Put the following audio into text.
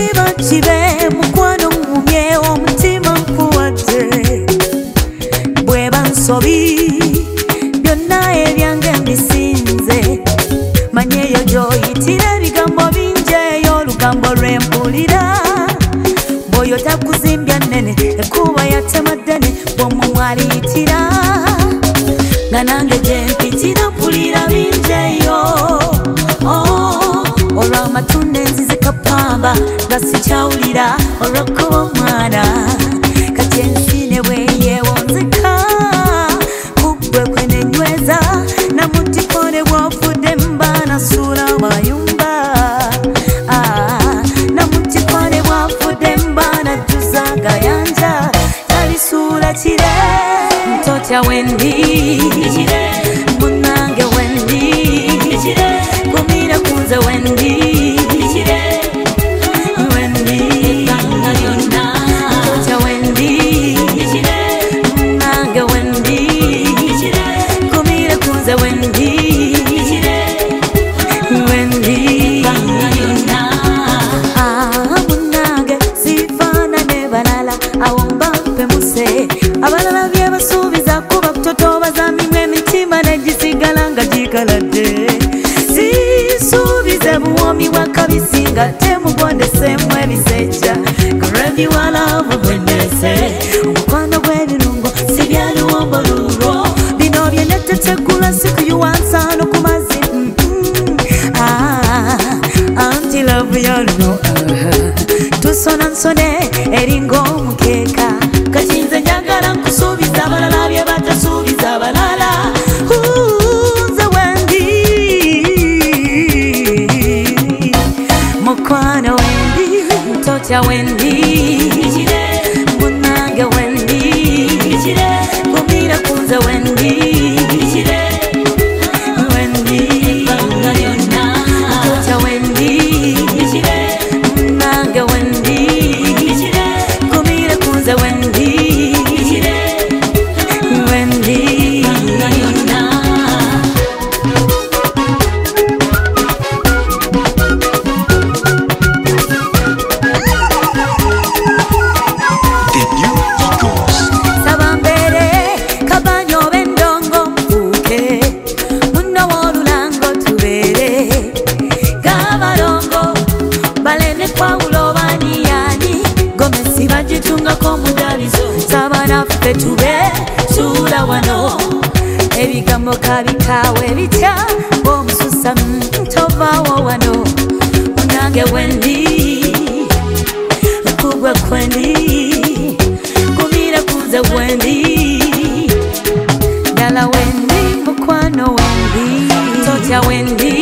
kiba kibe mukwano ngumye omutima nkuwadde bweba nsobi byonna ebyange mbisinze manyeyo gyoyitira ebigambo bingi eyo olugambo lwempulira bw'oyo takuzimbya nnene ekuba yatema ddene bw'omumwa aliyitira nga nange gye mpitira mpulira bingi eyo olw'amatunda enzizika pamba nga sikyawulira olw'okkuba omwana kati ensi ne bweyeewonzeka kuggwe kwe nenyweza namutiko ne bw'ofudde mba nasuula mayumba namutiko ne bw'afudde mba najjuza gayanja talisuula kire ntotya wendi munange wendi gumira kunze wendi abalala byebasuubiza kuba kutotobaza mimwe emitima negisigala nga gikaladde sisuubize buwomi bwa kabisi nga temugondesemu ebisejja kurebiwalavu bwendese omukwano gw'ebirungo si byaluwombo lulwo bino byenetetegula sikuyuwansano ku mazzi anti lavu yaluno tusona nsone eringa omukeeka kati nze njagala nkusuubiza abalala bye batasuubiza abalala nze wendi mukwano wendi ntotya wendi munange wendi gumira kunze wendi ntotya wendi munange wendi gumira kunze wendi sabanaffe tube tuula wano ebigambo kabikawe bitya omususa ntovaawo wano munange wendi kugwe kwendi kumira kunze wendi ddala wendi mukwano wendi totya wendi